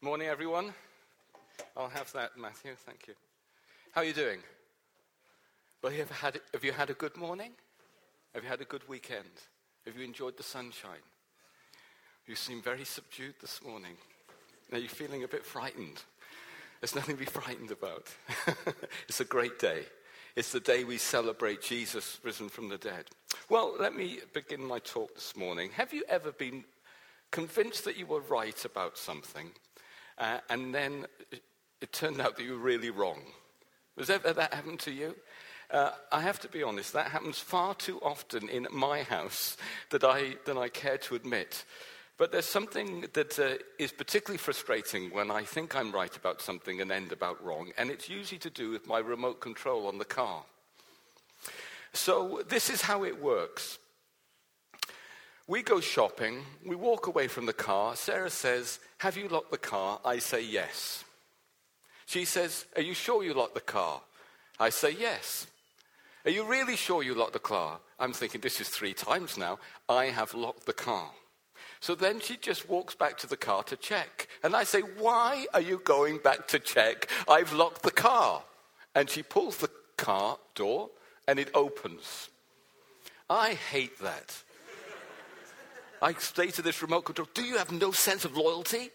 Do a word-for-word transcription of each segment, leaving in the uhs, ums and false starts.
Morning, everyone. I'll have that, Matthew. Thank you. How are you doing? Well, have you had, have you had a good morning? Have you had a good weekend? Have you enjoyed the sunshine? You seem very subdued this morning. Are you feeling a bit frightened? There's nothing to be frightened about. It's a great day. It's the day we celebrate Jesus risen from the dead. Well, let me begin my talk this morning. Have you ever been convinced that you were right about something, uh, and then it, it turned out that you were really wrong? Has ever that happened to you? Uh, I have to be honest, that happens far too often in my house that I, than I care to admit. But there's something that uh, is particularly frustrating when I think I'm right about something and end about wrong, and it's usually to do with my remote control on the car. So this is how it works. We go shopping, we walk away from the car. Sarah says, "Have you locked the car?" I say, "Yes." She says, "Are you sure you locked the car?" I say, "Yes." "Are you really sure you locked the car?" I'm thinking, this is three times now. I have locked the car. So then she just walks back to the car to check. And I say, "Why are you going back to check? I've locked the car." And she pulls the car door and it opens. I hate that. I say to this remote control, "Do you have no sense of loyalty?"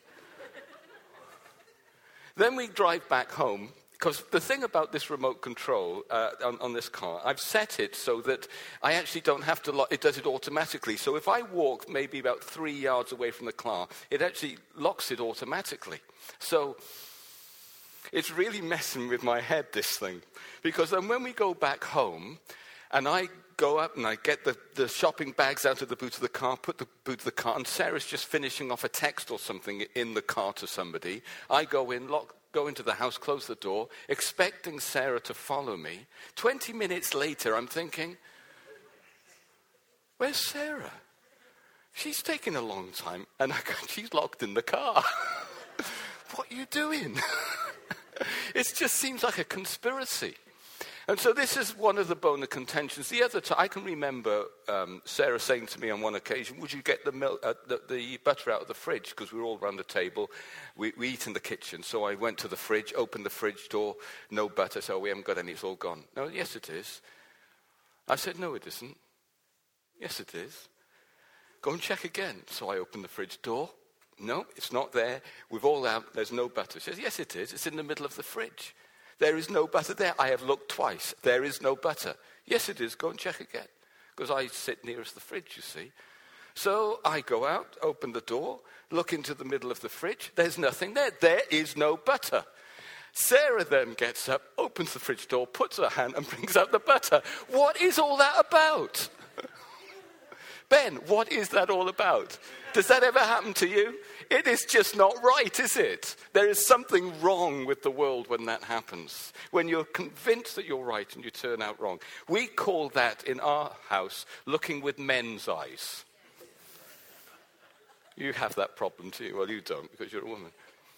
Then we drive back home, because the thing about this remote control uh, on, on this car, I've set it so that I actually don't have to lock, it does it automatically. So if I walk maybe about three yards away from the car, it actually locks it automatically. So it's really messing with my head, this thing. Because then when we go back home, and I go up and I get the, the shopping bags out of the boot of the car, put the boot of the car, and Sarah's just finishing off a text or something in the car to somebody. I go in, lock, go into the house, close the door, expecting Sarah to follow me. Twenty minutes later, I'm thinking, where's Sarah? She's taking a long time, and I go, she's locked in the car. What are you doing? It just seems like a conspiracy. And so this is one of the bone of contentions. The other time, I can remember um, Sarah saying to me on one occasion, "Would you get the, milk, uh, the, the butter out of the fridge?" Because we were all around the table. We, we eat in the kitchen. So I went to the fridge, opened the fridge door, no butter. So we haven't got any, it's all gone. "No, yes it is." I said, "No, it isn't." "Yes, it is." "Go and check again." So I opened the fridge door. "No, it's not there. We've all out, there's no butter." She says, "Yes, it is. It's in the middle of the fridge." "There is no butter there. I have looked twice. There is no butter." "Yes, it is. Go and check again." Because I sit nearest the fridge, you see. So I go out, open the door, look into the middle of the fridge. There's nothing there. There is no butter. Sarah then gets up, opens the fridge door, puts her hand and brings out the butter. What is all that about? Ben, what is that all about? Does that ever happen to you? It is just not right, is it? There is something wrong with the world when that happens. When you're convinced that you're right and you turn out wrong. We call that in our house looking with men's eyes. You have that problem too. Well, you don't because you're a woman.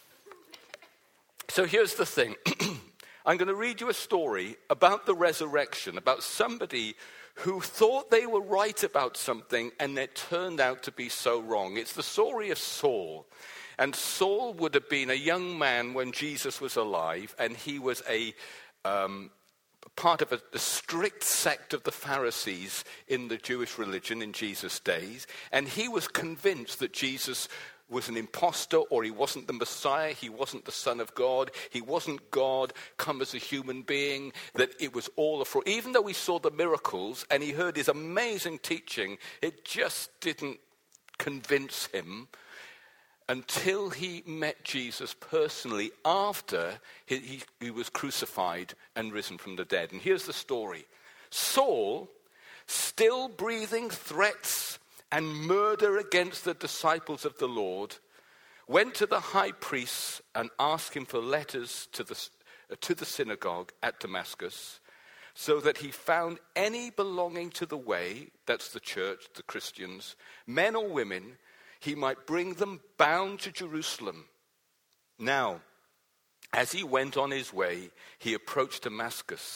So here's the thing. I'm going to read you a story about the resurrection, about somebody who thought they were right about something and it turned out to be so wrong. It's the story of Saul. And Saul would have been a young man when Jesus was alive, and he was a um, part of a, a strict sect of the Pharisees in the Jewish religion in Jesus' days. And he was convinced that Jesus was an imposter, or he wasn't the Messiah, he wasn't the Son of God, he wasn't God come as a human being, that it was all a fraud. Even though he saw the miracles and he heard his amazing teaching, it just didn't convince him until he met Jesus personally after he, he, he was crucified and risen from the dead. And here's the story. Saul, still breathing threats and murder against the disciples of the Lord, went to the high priest and asked him for letters to the, uh, to the synagogue at Damascus, so that he found any belonging to the way, that's the church, the Christians, men or women, he might bring them bound to Jerusalem. Now, as he went on his way, he approached Damascus,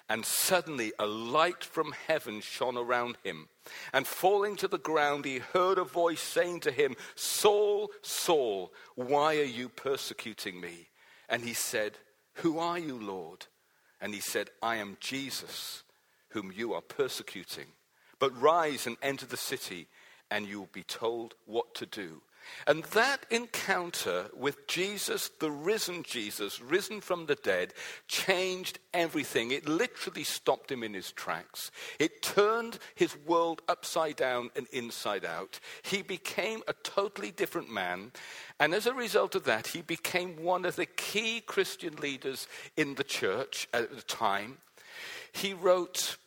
And suddenly a light from heaven shone around him. And falling to the ground, he heard a voice saying to him, Saul, Saul, why are you persecuting me? And he said, who are you, Lord? And he said, I am Jesus, whom you are persecuting. But rise and enter the city, and you will be told what to do. And that encounter with Jesus, the risen Jesus, risen from the dead, changed everything. It literally stopped him in his tracks. It turned his world upside down and inside out. He became a totally different man. And as a result of that, he became one of the key Christian leaders in the church at the time. He wrote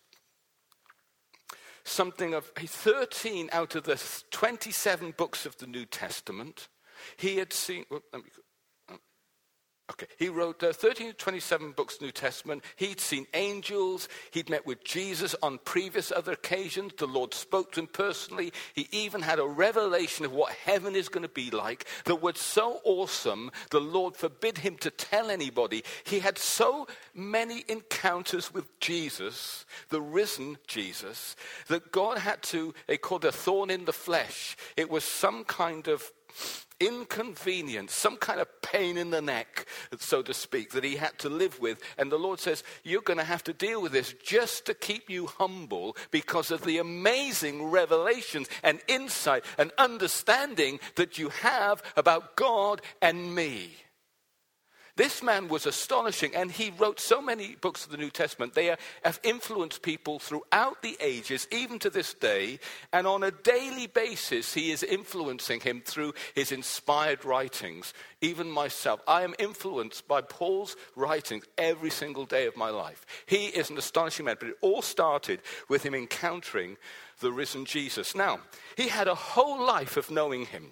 something of thirteen out of the twenty-seven books of the New Testament. He had seen, well, let me, okay, he wrote uh, thirteen to twenty-seven books of the New Testament. He'd seen angels. He'd met with Jesus on previous other occasions. The Lord spoke to him personally. He even had a revelation of what heaven is going to be like that was so awesome, the Lord forbid him to tell anybody. He had so many encounters with Jesus, the risen Jesus, that God had to, they called it a thorn in the flesh. It was some kind of inconvenience, some kind of pain in the neck, so to speak, that he had to live with. And the Lord says, you're going to have to deal with this just to keep you humble because of the amazing revelations and insight and understanding that you have about God and me. This man was astonishing, and he wrote so many books of the New Testament. They have influenced people throughout the ages, even to this day, and on a daily basis, he is influencing him through his inspired writings. Even myself, I am influenced by Paul's writings every single day of my life. He is an astonishing man, but it all started with him encountering the risen Jesus. Now, he had a whole life of knowing him.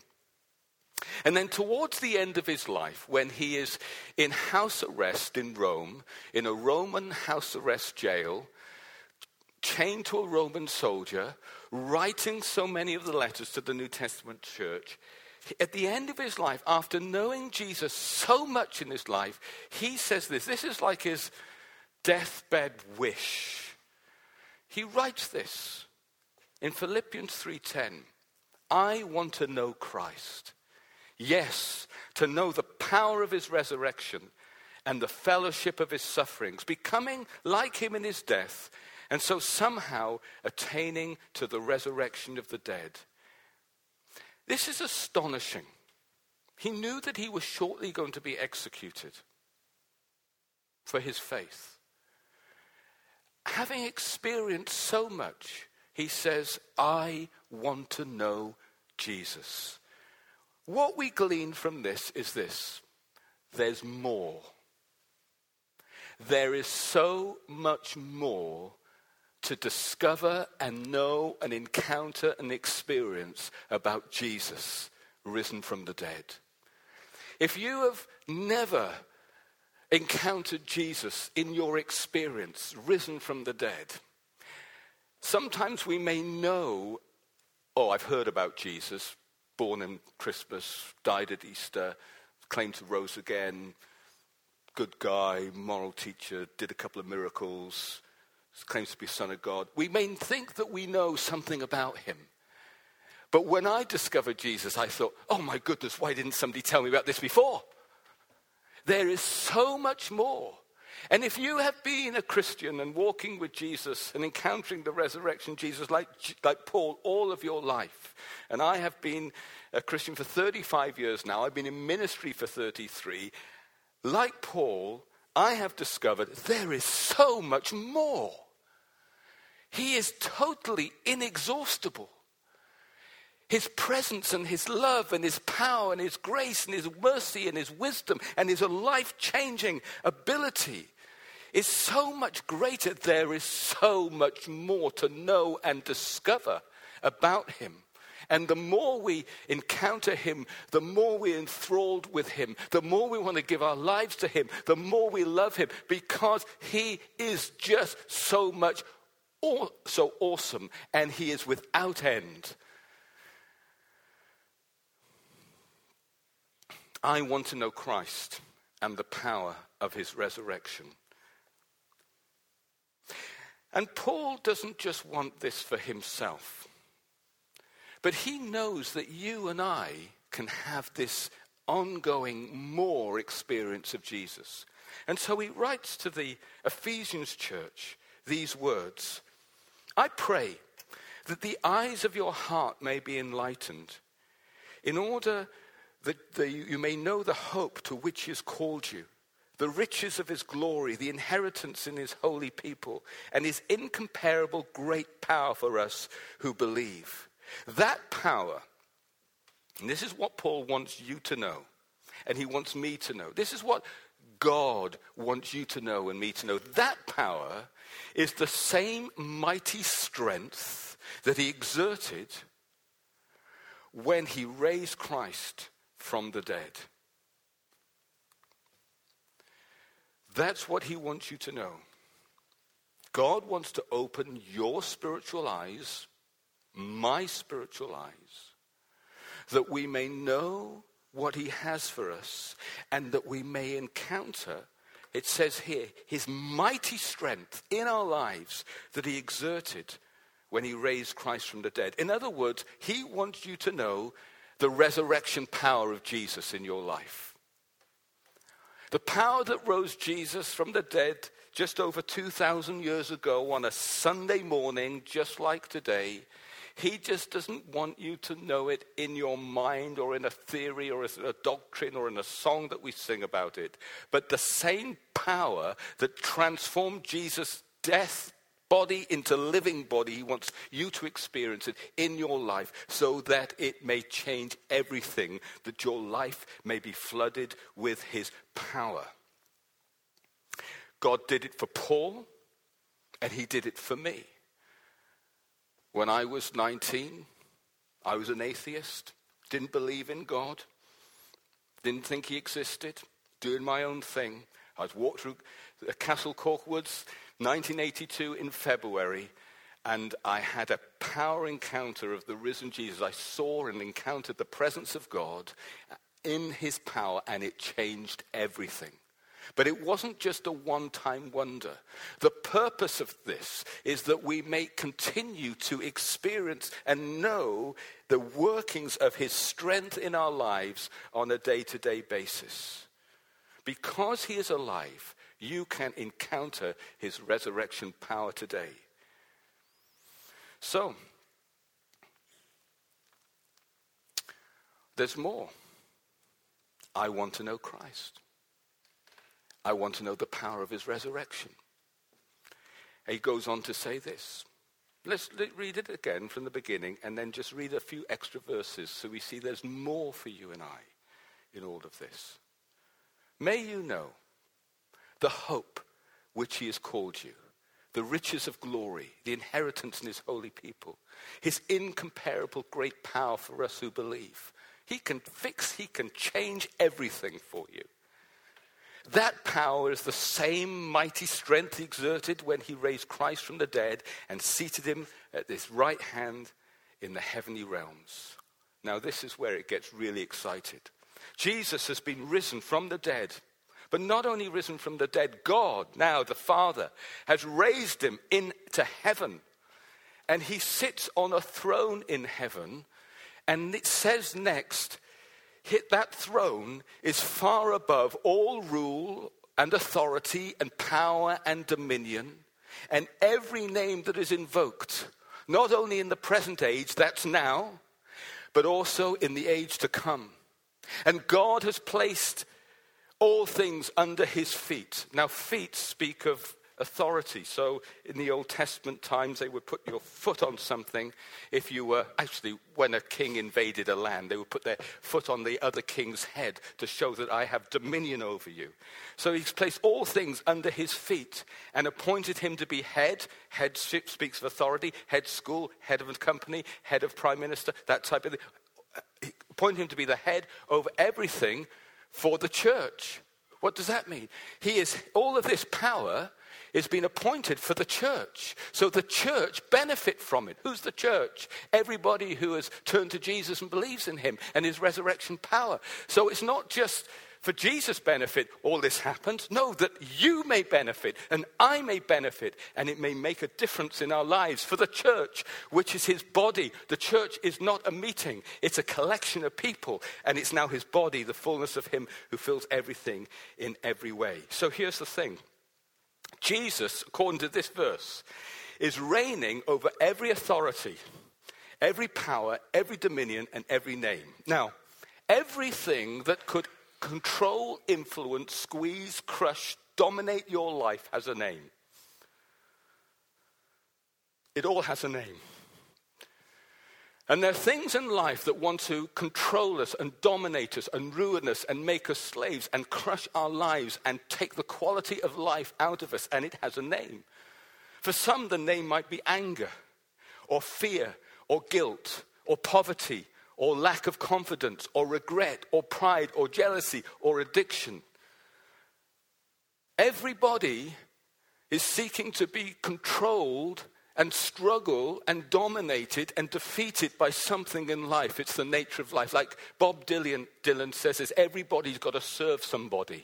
And then towards the end of his life, when he is in house arrest in Rome, in a Roman house arrest jail, chained to a Roman soldier, writing so many of the letters to the New Testament church, at the end of his life, after knowing Jesus so much in his life, he says this. This is like his deathbed wish. He writes this in Philippians three ten. I want to know Christ. Yes, to know the power of his resurrection and the fellowship of his sufferings, becoming like him in his death, and so somehow attaining to the resurrection of the dead. This is astonishing. He knew that he was shortly going to be executed for his faith. Having experienced so much, he says, I want to know Jesus. What we glean from this is this. There's more. There is so much more to discover and know and encounter and experience about Jesus risen from the dead. If you have never encountered Jesus in your experience risen from the dead, sometimes we may know, oh, I've heard about Jesus, born on Christmas, died at Easter, claimed to rose again, good guy, moral teacher, did a couple of miracles, claims to be Son of God. We may think that we know something about him. But when I discovered Jesus, I thought, oh my goodness, why didn't somebody tell me about this before? There is so much more. And if you have been a Christian and walking with Jesus and encountering the resurrection Jesus like, like Paul all of your life, and I have been a Christian for thirty-five years now, I've been in ministry for thirty-three, like Paul, I have discovered there is so much more. He is totally inexhaustible. His presence and his love and his power and his grace and his mercy and his wisdom and his life-changing ability is so much greater. There is so much more to know and discover about him. And the more we encounter him, the more we're enthralled with him, the more we want to give our lives to him, the more we love him, because he is just so much, aw- so awesome, and he is without end. I want to know Christ and the power of his resurrection. And Paul doesn't just want this for himself, but he knows that you and I can have this ongoing, more experience of Jesus. And so he writes to the Ephesians church these words: I pray that the eyes of your heart may be enlightened, in order that the, you may know the hope to which he has called you, the riches of his glory, the inheritance in his holy people, and his incomparable great power for us who believe. That power, and this is what Paul wants you to know, and he wants me to know. This is what God wants you to know and me to know. That power is the same mighty strength that he exerted when he raised Christ from the dead. That's what he wants you to know. God wants to open your spiritual eyes, my spiritual eyes, that we may know what he has for us and that we may encounter, it says here, his mighty strength in our lives that he exerted when he raised Christ from the dead. In other words, he wants you to know the resurrection power of Jesus in your life. The power that rose Jesus from the dead just over two thousand years ago on a Sunday morning, just like today. He just doesn't want you to know it in your mind or in a theory or as a doctrine or in a song that we sing about it. But the same power that transformed Jesus' death body into living body, he wants you to experience it in your life so that it may change everything, that your life may be flooded with his power. God did it for Paul, and he did it for me. When I was nineteen, I was an atheist, didn't believe in God, didn't think he existed, doing my own thing. I was walked through Castle Cork Woods, nineteen eighty-two in February, and I had a power encounter of the risen Jesus. I saw and encountered the presence of God in his power, and it changed everything. But it wasn't just a one-time wonder. The purpose of this is that we may continue to experience and know the workings of his strength in our lives on a day-to-day basis. Because he is alive, you can encounter his resurrection power today. So, there's more. I want to know Christ. I want to know the power of his resurrection. He goes on to say this. Let's read it again from the beginning and then just read a few extra verses so we see there's more for you and I in all of this. May you know the hope which he has called you, the riches of glory, the inheritance in his holy people, his incomparable great power for us who believe. He can fix, he can change everything for you. That power is the same mighty strength he exerted when he raised Christ from the dead and seated him at his right hand in the heavenly realms. Now this is where it gets really excited. Jesus has been risen from the dead, but not only risen from the dead, God, now the Father, has raised him into heaven. And he sits on a throne in heaven, and it says next, hit that throne is far above all rule and authority and power and dominion and every name that is invoked, not only in the present age, that's now, but also in the age to come. And God has placed all things under his feet. Now feet speak of authority. So in the Old Testament times, they would put your foot on something. If you were, actually, when a king invaded a land, they would put their foot on the other king's head to show that I have dominion over you. So he's placed all things under his feet and appointed him to be head. Headship speaks of authority. Head school, head of a company, head of prime minister, that type of thing. He appointed him to be the head over everything for the church. What does that mean? He is, all of this power is been appointed for the church. So the church benefit from it. Who's the church? Everybody who has turned to Jesus and believes in him and his resurrection power. So it's not just for Jesus' benefit all this happens. No, that you may benefit and I may benefit, and it may make a difference in our lives. For the church, which is his body. The church is not a meeting. It's a collection of people, and it's now his body, the fullness of him who fills everything in every way. So here's the thing. Jesus, according to this verse, is reigning over every authority, every power, every dominion, and every name. Now, everything that could control, influence, squeeze, crush, dominate your life has a name. It all has a name. And there are things in life that want to control us and dominate us and ruin us and make us slaves and crush our lives and take the quality of life out of us, and it has a name. For some, the name might be anger or fear or guilt or poverty or lack of confidence, or regret, or pride, or jealousy, or addiction. Everybody is seeking to be controlled and struggle and dominated and defeated by something in life. It's the nature of life. Like Bob Dylan, Dylan says, is everybody's got to serve somebody.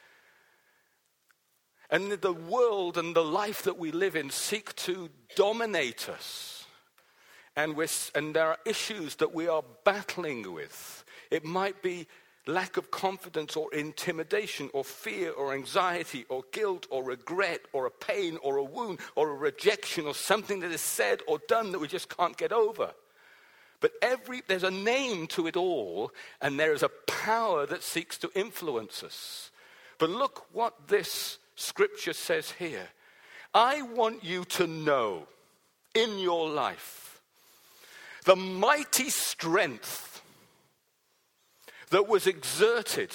And the world and the life that we live in seek to dominate us. And, we're, and there are issues that we are battling with. It might be lack of confidence or intimidation or fear or anxiety or guilt or regret or a pain or a wound or a rejection or something that is said or done that we just can't get over. But every there's a name to it all, and there is a power that seeks to influence us. But look what this scripture says here. I want you to know in your life the mighty strength that was exerted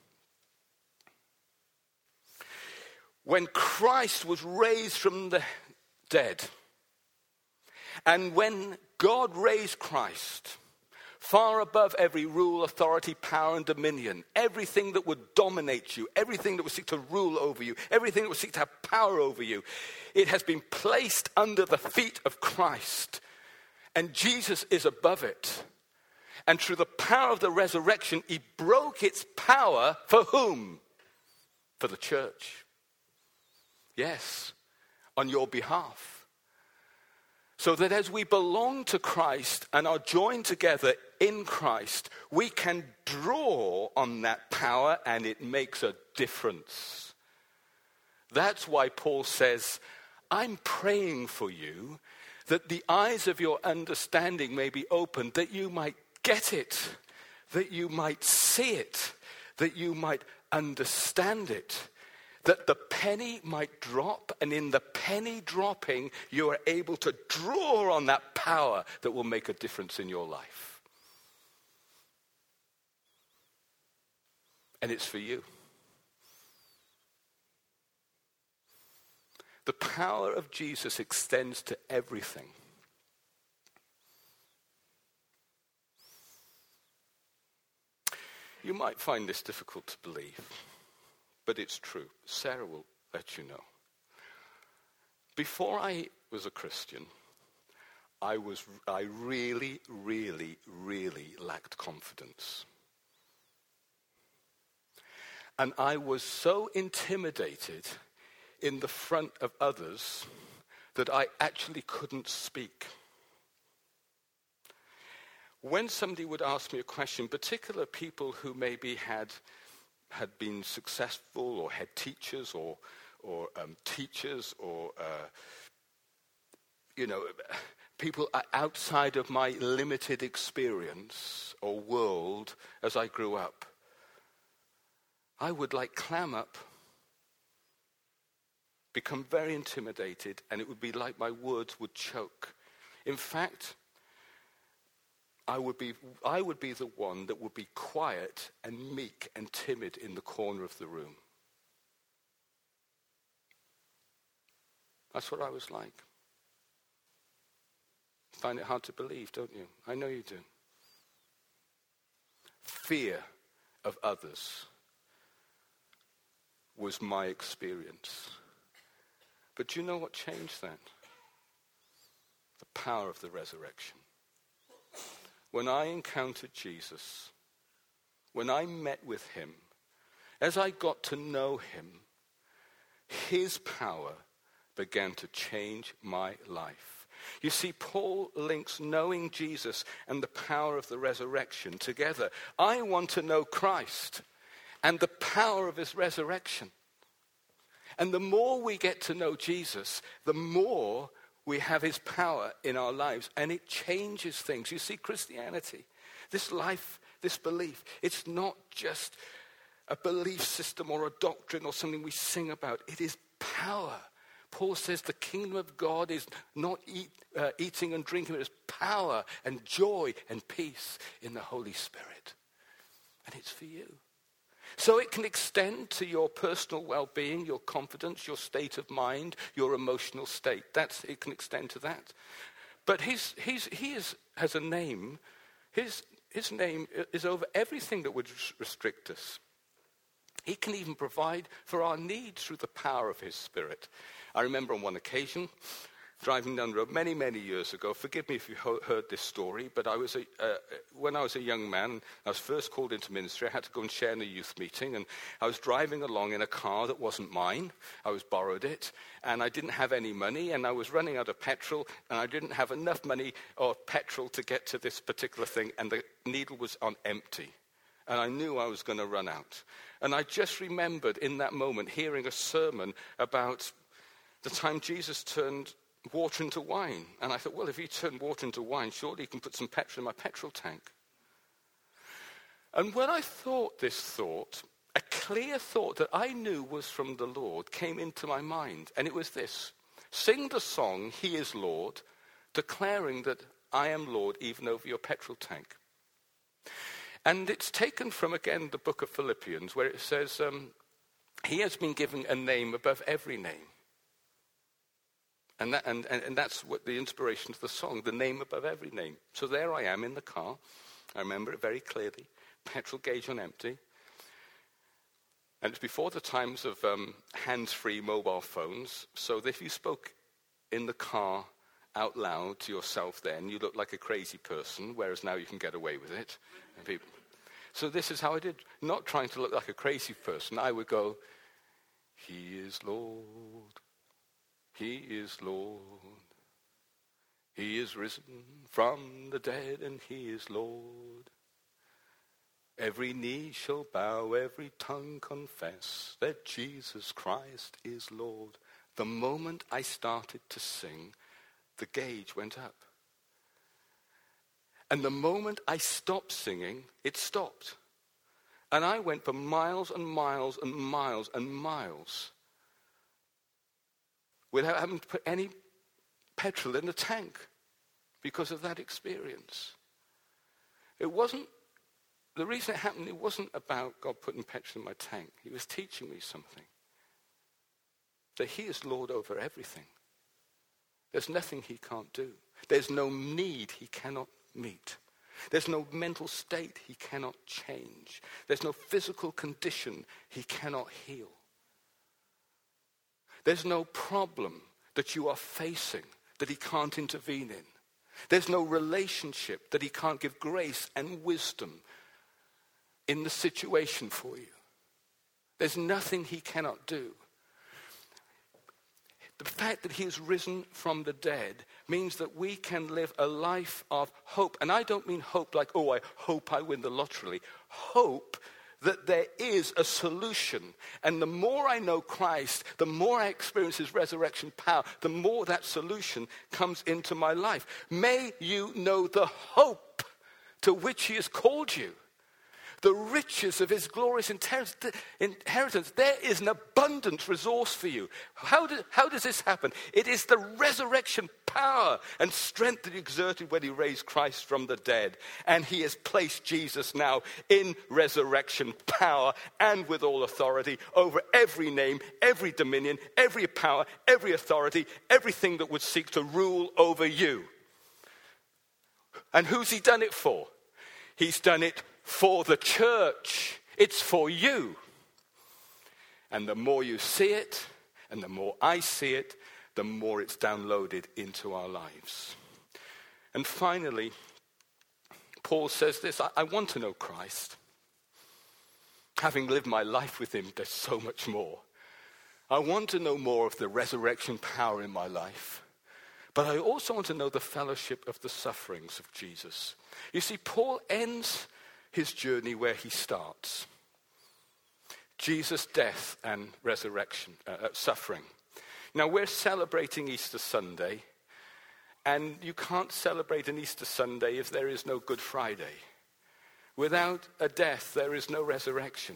when Christ was raised from the dead. And when God raised Christ far above every rule, authority, power, and dominion, everything that would dominate you, everything that would seek to rule over you, everything that would seek to have power over you, it has been placed under the feet of Christ. And Jesus is above it. And through the power of the resurrection, he broke its power for whom? For the church. Yes, on your behalf. So that as we belong to Christ and are joined together in Christ, we can draw on that power, and it makes a difference. That's why Paul says, I'm praying for you that the eyes of your understanding may be opened, that you might get it, that you might see it, that you might understand it, that the penny might drop, and in the penny dropping, you are able to draw on that power that will make a difference in your life. And it's for you. The power of Jesus extends to everything. You might find this difficult to believe, but it's true. Sarah will let you know. Before I was a Christian, I was I really, really, really lacked confidence. And I was so intimidated in the front of others that I actually couldn't speak. When somebody would ask me a question, particular people who maybe had had been successful or had teachers or or um, teachers or uh, you know people outside of my limited experience or world as I grew up, I would like clam up, become very intimidated, and it would be like my words would choke. In fact, I would be I would be the one that would be quiet and meek and timid in the corner of the room. That's what I was like. Find it hard to believe, don't you? I know you do. Fear of others was my experience. But do you know what changed that? The power of the resurrection. When I encountered Jesus, when I met with him, as I got to know him, his power began to change my life. You see, Paul links knowing Jesus and the power of the resurrection together. I want to know Christ and the power of his resurrection. And the more we get to know Jesus, the more we have his power in our lives. And it changes things. You see, Christianity, this life, this belief, it's not just a belief system or a doctrine or something we sing about. It is power. Paul says the kingdom of God is not eat, uh, eating and drinking, but it's power and joy and peace in the Holy Spirit. And it's for you. So it can extend to your personal well-being, your confidence, your state of mind, your emotional state. That's, it can extend to that. But he's, he's, he is, has a name. His, his name is over everything that would restrict us. He can even provide for our needs through the power of his Spirit. I remember on one occasion, driving down the road many, many years ago. Forgive me if you ho- heard this story, but I was a, uh, when I was a young man, I was first called into ministry. I had to go and share in a youth meeting, and I was driving along in a car that wasn't mine. I was borrowed it, and I didn't have any money, and I was running out of petrol, and I didn't have enough money or petrol to get to this particular thing, and the needle was on empty. And I knew I was going to run out. And I just remembered in that moment hearing a sermon about the time Jesus turned water into wine. And I thought, well, if he turned water into wine, surely he can put some petrol in my petrol tank. And when I thought this thought, a clear thought that I knew was from the Lord came into my mind. And it was this: sing the song, He is Lord, declaring that I am Lord even over your petrol tank. And it's taken from, again, the book of Philippians, where it says, um, he has been given a name above every name. And, that, and, and, and that's what the inspiration to the song, the name above every name. So there I am in the car. I remember it very clearly. Petrol gauge on empty. And it's before the times of um, hands-free mobile phones. So if you spoke in the car out loud to yourself then, you looked like a crazy person, whereas now you can get away with it. And people, so this is how I did. Not trying to look like a crazy person. I would go, He is Lord. He is Lord. He is risen from the dead, and he is Lord. Every knee shall bow, every tongue confess that Jesus Christ is Lord. The moment I started to sing, the gauge went up. And the moment I stopped singing, it stopped. And I went for miles and miles and miles and miles without having to put any petrol in the tank because of that experience. It wasn't, the reason it happened, it wasn't about God putting petrol in my tank. He was teaching me something. That he is Lord over everything. There's nothing he can't do. There's no need he cannot meet. There's no mental state he cannot change. There's no physical condition he cannot heal. There's no problem that you are facing that he can't intervene in. There's no relationship that he can't give grace and wisdom in the situation for you. There's nothing he cannot do. The fact that he is risen from the dead means that we can live a life of hope. And I don't mean hope like, oh, I hope I win the lottery. Hope that there is a solution. And the more I know Christ, the more I experience his resurrection power, the more that solution comes into my life. May you know the hope to which he has called you. The riches of his glorious inheritance. There is an abundant resource for you. How, do, how does this happen? It is the resurrection power and strength that he exerted when he raised Christ from the dead. And he has placed Jesus now in resurrection power and with all authority over every name, every dominion, every power, every authority, everything that would seek to rule over you. And who's he done it for? He's done it for the church. It's for you. And the more you see it, And the more I see it, the more it's downloaded into our lives. And finally, Paul says this, I, I want to know Christ. Having lived my life with him, there's so much more. I want to know more of the resurrection power in my life. But I also want to know the fellowship of the sufferings of Jesus. You see, Paul ends his journey where he starts. Jesus' death and resurrection, uh, suffering. Now, we're celebrating Easter Sunday, and you can't celebrate an Easter Sunday if there is no Good Friday. Without a death, there is no resurrection.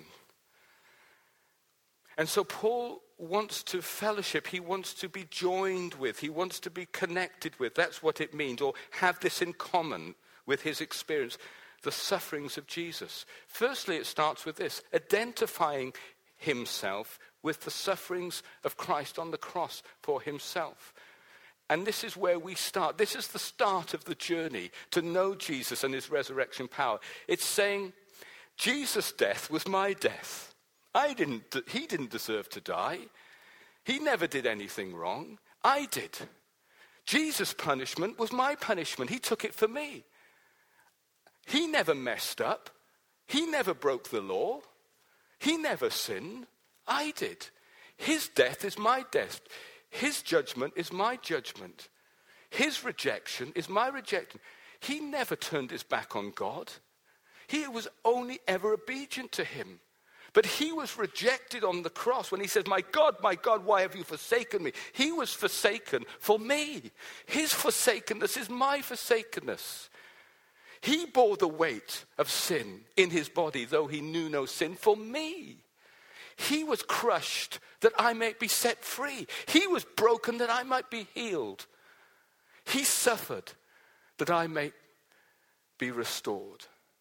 And so Paul wants to fellowship, he wants to be joined with, he wants to be connected with, that's what it means, or have this in common with his experience, the sufferings of Jesus. Firstly, it starts with this, identifying himself with the sufferings of Christ on the cross for himself. And this is where we start. This is the start of the journey to know Jesus and his resurrection power. It's saying, Jesus' death was my death. I didn't, he didn't deserve to die. He never did anything wrong. I did. Jesus' punishment was my punishment. He took it for me. He never messed up. He never broke the law. He never sinned. I did. His death is my death. His judgment is my judgment. His rejection is my rejection. He never turned his back on God. He was only ever obedient to him. But he was rejected on the cross when he says, my God, my God, why have you forsaken me? He was forsaken for me. His forsakenness is my forsakenness. He bore the weight of sin in his body, though he knew no sin, for me. He was crushed that I might be set free. He was broken that I might be healed. He suffered that I may be restored.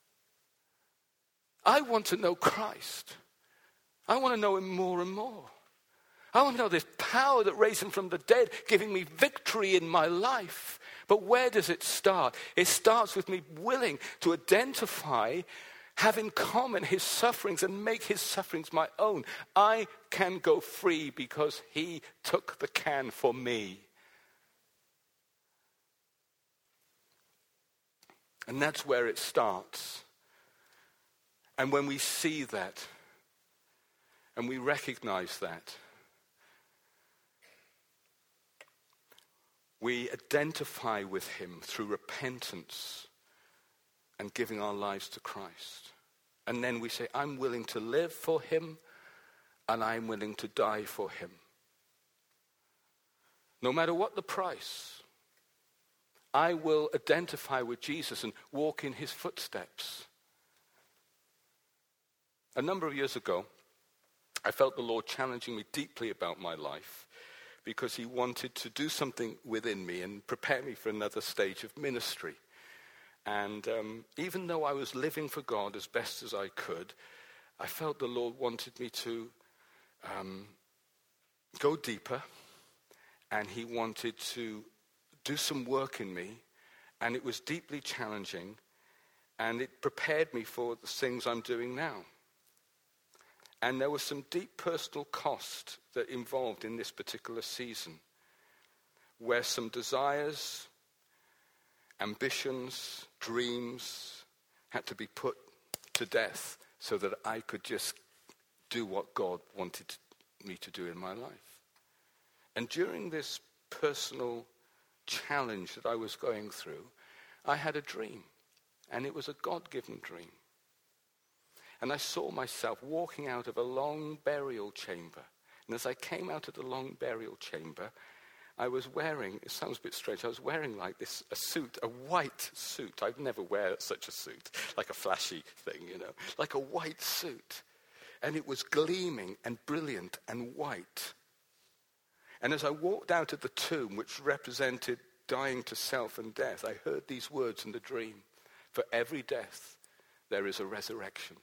I want to know Christ. I want to know him more and more. I want to know this power that raised him from the dead, giving me victory in my life. But where does it start? It starts with me willing to identify, have in common his sufferings and make his sufferings my own. I can go free because he took the can for me. And that's where it starts. And when we see that, and we recognize that, we identify with him through repentance and giving our lives to Christ. And then we say, I'm willing to live for him, and I'm willing to die for him. No matter what the price, I will identify with Jesus and walk in his footsteps. A number of years ago, I felt the Lord challenging me deeply about my life because he wanted to do something within me and prepare me for another stage of ministry. And um, even though I was living for God as best as I could, I felt the Lord wanted me to um, go deeper, and he wanted to do some work in me, and it was deeply challenging, and it prepared me for the things I'm doing now. And there was some deep personal cost that involved in this particular season, where some desires, ambitions, dreams had to be put to death so that I could just do what God wanted me to do in my life. And during this personal challenge that I was going through, I had a dream, and it was a God-given dream. And I saw myself walking out of a long burial chamber. And as I came out of the long burial chamber, I was wearing, it sounds a bit strange, I was wearing like this, a suit, a white suit. I'd never wear such a suit, like a flashy thing, you know, like a white suit. And it was gleaming and brilliant and white. And as I walked out of the tomb, which represented dying to self and death, I heard these words in the dream. For every death, there is a resurrection.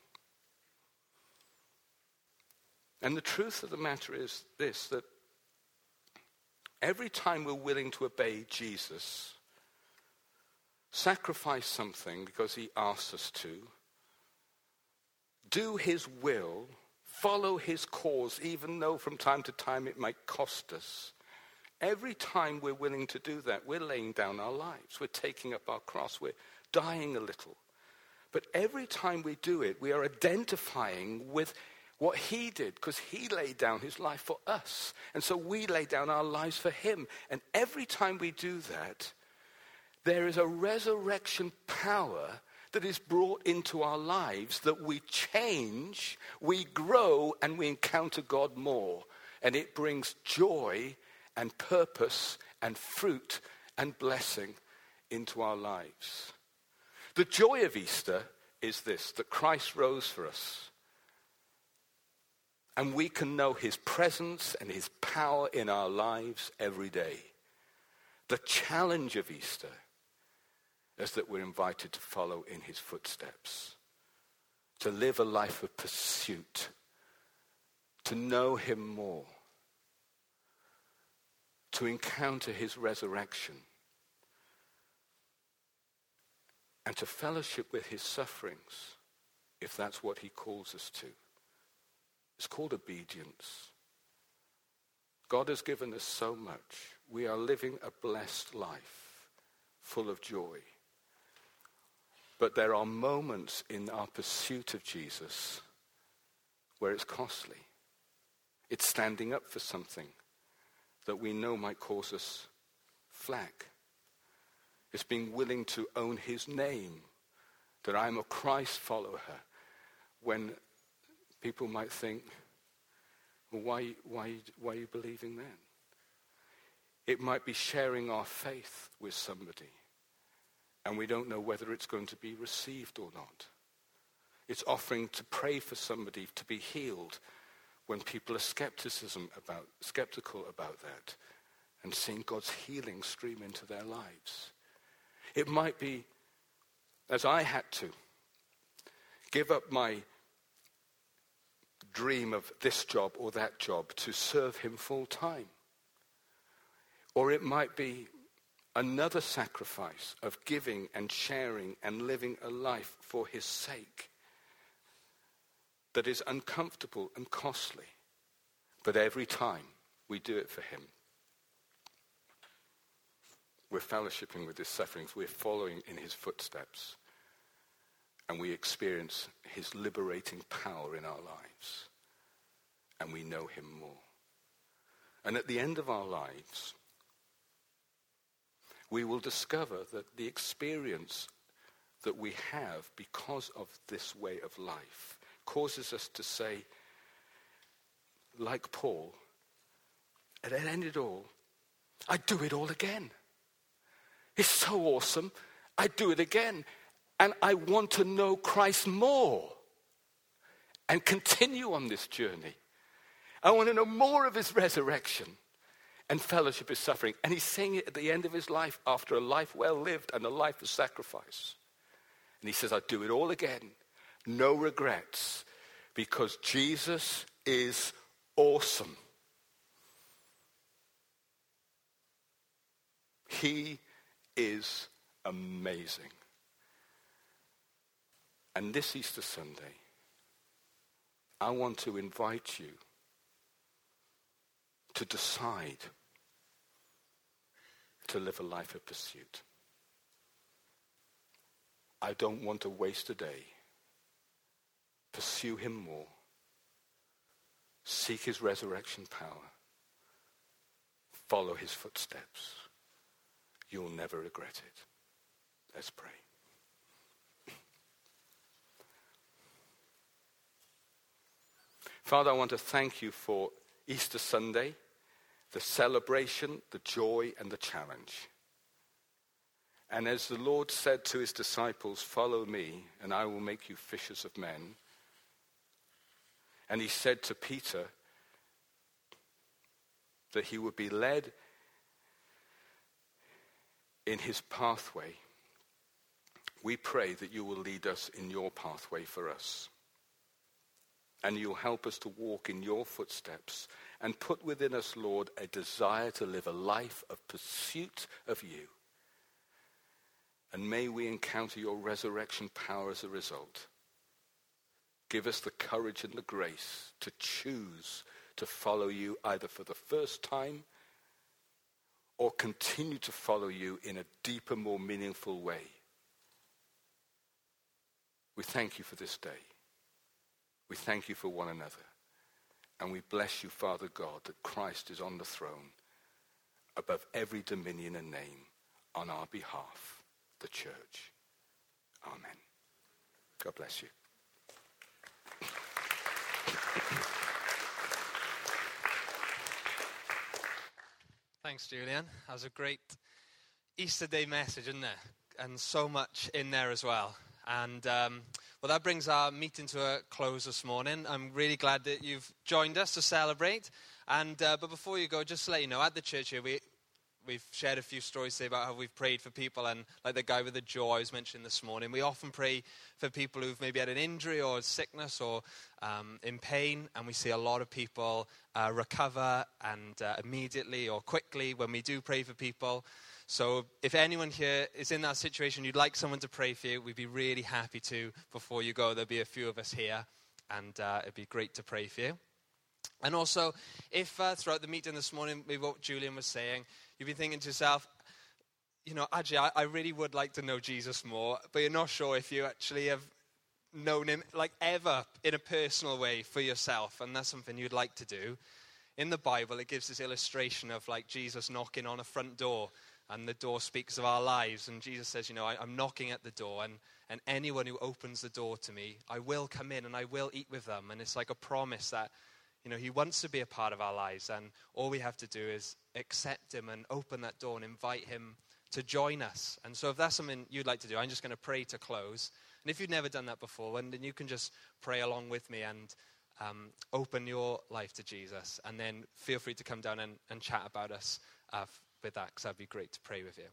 And the truth of the matter is this, that every time we're willing to obey Jesus, sacrifice something because he asks us to, do his will, follow follow his cause, even though from time to time it might cost us, every time we're willing to do that, we're laying down our lives. We're taking up our cross. We're dying a little. But every time we do it, we are identifying with what he did, because he laid down his life for us. And so we lay down our lives for him. And every time we do that, there is a resurrection power that is brought into our lives, that we change, we grow, and we encounter God more. And it brings joy and purpose and fruit and blessing into our lives. The joy of Easter is this, that Christ rose for us. And we can know his presence and his power in our lives every day. The challenge of Easter is that we're invited to follow in his footsteps, to live a life of pursuit, to know him more, to encounter his resurrection, and to fellowship with his sufferings, if that's what he calls us to. It's called obedience. God has given us so much. We are living a blessed life, full of joy. But there are moments in our pursuit of Jesus where it's costly. It's standing up for something that we know might cause us flack. It's being willing to own his name, that I'm a Christ follower, when people might think, well, why, why, why are you believing then? It might be sharing our faith with somebody, and we don't know whether it's going to be received or not. It's offering to pray for somebody to be healed when people are skepticism about, skeptical about that, and seeing God's healing stream into their lives. It might be, as I had to, give up my dream of this job or that job to serve him full time. Or it might be another sacrifice of giving and sharing and living a life for his sake that is uncomfortable and costly. But every time we do it for him, we're fellowshipping with his sufferings, we're following in his footsteps, and we experience his liberating power in our lives, and we know him more. And at the end of our lives, we will discover that the experience that we have because of this way of life causes us to say, like Paul, at the end of it all, I'd do it all again. It's so awesome. I'd do it again. And I want to know Christ more and continue on this journey. I want to know more of his resurrection and fellowship his suffering. And he's saying it at the end of his life, after a life well lived and a life of sacrifice. And he says, I'll do it all again. No regrets. Because Jesus is awesome. He is amazing. And this Easter Sunday, I want to invite you to decide to live a life of pursuit. I don't want to waste a day. Pursue him more. Seek his resurrection power. Follow his footsteps. You'll never regret it. Let's pray. Father, I want to thank you for Easter Sunday, the celebration, the joy, and the challenge. And as the Lord said to his disciples, follow me, and I will make you fishers of men. And he said to Peter that he would be led in his pathway. We pray that you will lead us in your pathway for us. And you'll help us to walk in your footsteps and put within us, Lord, a desire to live a life of pursuit of you. And may we encounter your resurrection power as a result. give us the courage and the grace to choose to follow you either for the first time or continue to follow you in a deeper, more meaningful way. We thank you for this day. We thank you for one another. And we bless you, Father God, that Christ is on the throne above every dominion and name on our behalf, the church. Amen. God bless you. Thanks, Julian. That was a great Easter Day message, isn't there? And so much in there as well. And, um, well, that brings our meeting to a close this morning. I'm really glad that you've joined us to celebrate. And uh, but before you go, just to let you know, at the church here, we, we've shared a few stories today about how we've prayed for people. And like the guy with the jaw I was mentioning this morning, we often pray for people who've maybe had an injury or sickness or um, in pain. And we see a lot of people uh, recover and uh, immediately or quickly when we do pray for people. So if anyone here is in that situation, you'd like someone to pray for you, we'd be really happy to. Before you go, there'll be a few of us here, and uh, it'd be great to pray for you. And also, if uh, throughout the meeting this morning, maybe what Julian was saying, you've been thinking to yourself, you know, actually, I, I really would like to know Jesus more, but you're not sure if you actually have known him, like, ever in a personal way for yourself, and that's something you'd like to do. In the Bible, it gives this illustration of, like, Jesus knocking on a front door, and the door speaks of our lives. And Jesus says, you know, I, I'm knocking at the door, and, and anyone who opens the door to me, I will come in and I will eat with them. And it's like a promise that, you know, he wants to be a part of our lives. And all we have to do is accept him and open that door and invite him to join us. And so if that's something you'd like to do, I'm just going to pray to close. And if you've never done that before, then you can just pray along with me and um, open your life to Jesus. And then feel free to come down and, and chat about us uh, with that, because that'd be great to pray with you.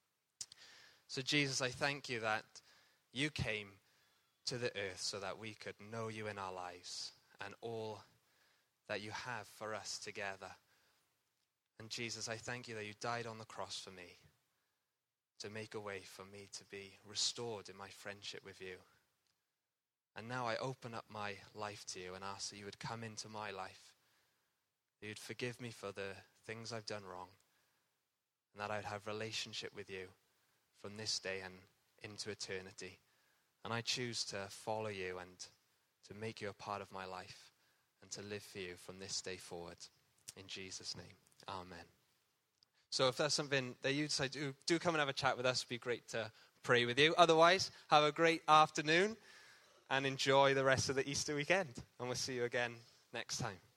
So Jesus, I thank you that you came to the earth so that we could know you in our lives and all that you have for us together. And Jesus, I thank you that you died on the cross for me to make a way for me to be restored in my friendship with you. And now I open up my life to you and ask that you would come into my life, that you'd forgive me for the things I've done wrong, and that I'd have relationship with you from this day and into eternity. And I choose to follow you and to make you a part of my life and to live for you from this day forward. In Jesus' name, amen. So if that's something that you decide to do, do come and have a chat with us. It'd be great to pray with you. Otherwise, have a great afternoon and enjoy the rest of the Easter weekend. And we'll see you again next time.